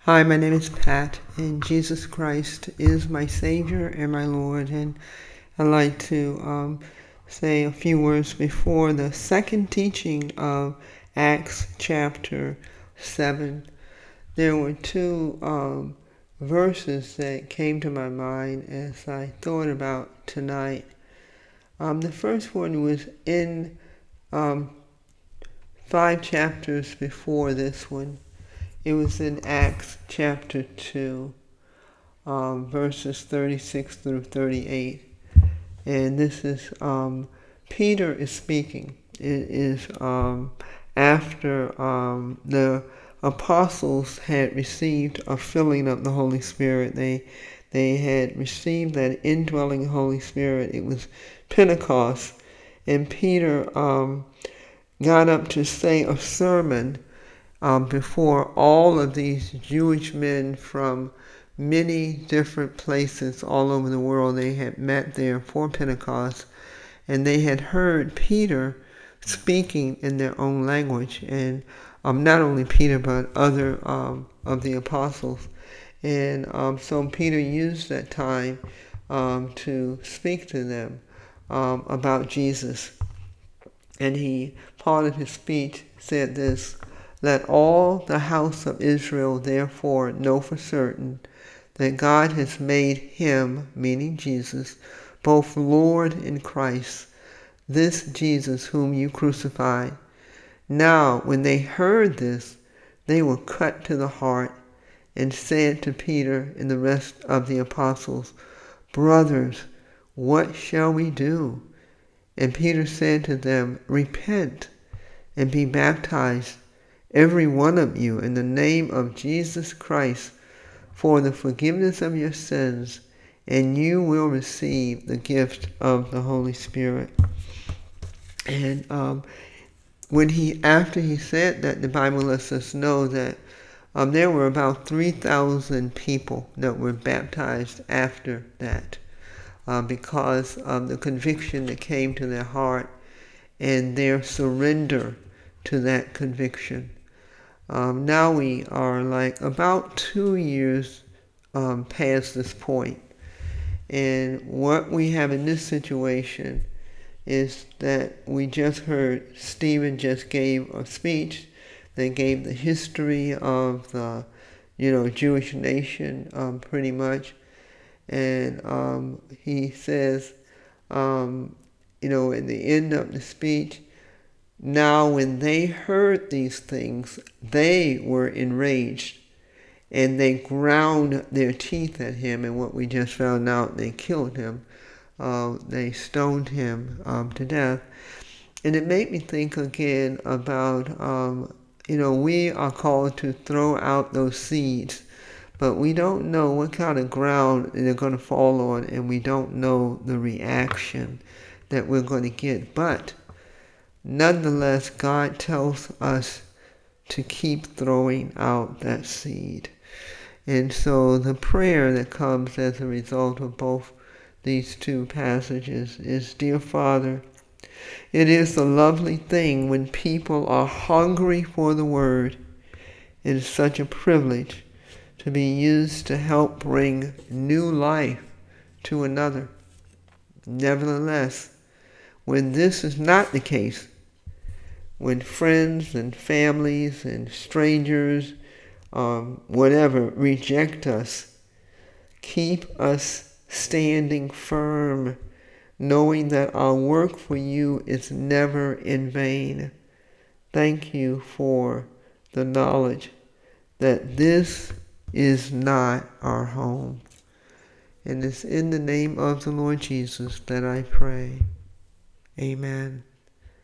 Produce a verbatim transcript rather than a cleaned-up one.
Hi, my name is Pat, and Jesus Christ is my Savior and my Lord. And I'd like to um, say a few words before the second teaching of Acts chapter seven. There were two um, verses that came to my mind as I thought about tonight. Um, the first one was in um, five chapters before this one. It was in Acts chapter two, um, verses thirty-six through thirty-eight. And this is, um, Peter is speaking. It is um, after um, the apostles had received a filling of the Holy Spirit. They, they had received that indwelling Holy Spirit. It was Pentecost. And Peter um, got up to say a sermon Um, before all of these Jewish men from many different places all over the world. They had met there for Pentecost, and they had heard Peter speaking in their own language, and um, not only Peter but other um, of the apostles. And um, so Peter used that time um, to speak to them um, about Jesus. And he, part of his speech, said this: "Let all the house of Israel therefore know for certain that God has made him," meaning Jesus, "both Lord and Christ, this Jesus whom you crucified." Now when they heard this, they were cut to the heart, and said to Peter and the rest of the apostles, "Brothers, what shall we do?" And Peter said to them, "Repent and be baptized, every one of you, in the name of Jesus Christ, for the forgiveness of your sins, and you will receive the gift of the Holy Spirit." And um, when he, after he said that, the Bible lets us know that um, there were about three thousand people that were baptized after that. Uh, because of the conviction that came to their heart and their surrender to that conviction. Um, now we are like about two years um, past this point. And what we have in this situation is that we just heard Stephen just gave a speech that gave the history of the, you know, Jewish nation um, pretty much. And um, he says, um, you know, in the end of the speech, "Now when they heard these things, they were enraged, and they ground their teeth at him." And what we just found out, they killed him. Uh, they stoned him um, to death. And it made me think again about, um, you know, we are called to throw out those seeds, but we don't know what kind of ground they're going to fall on, and we don't know the reaction that we're going to get. But nonetheless, God tells us to keep throwing out that seed. And so the prayer that comes as a result of both these two passages is, "Dear Father, it is a lovely thing when people are hungry for the Word. It is such a privilege to be used to help bring new life to another. Nevertheless, when this is not the case, when friends and families and strangers, um, whatever, reject us, keep us standing firm, knowing that our work for you is never in vain. Thank you for the knowledge that this is not our home." And it's in the name of the Lord Jesus that I pray. Amen.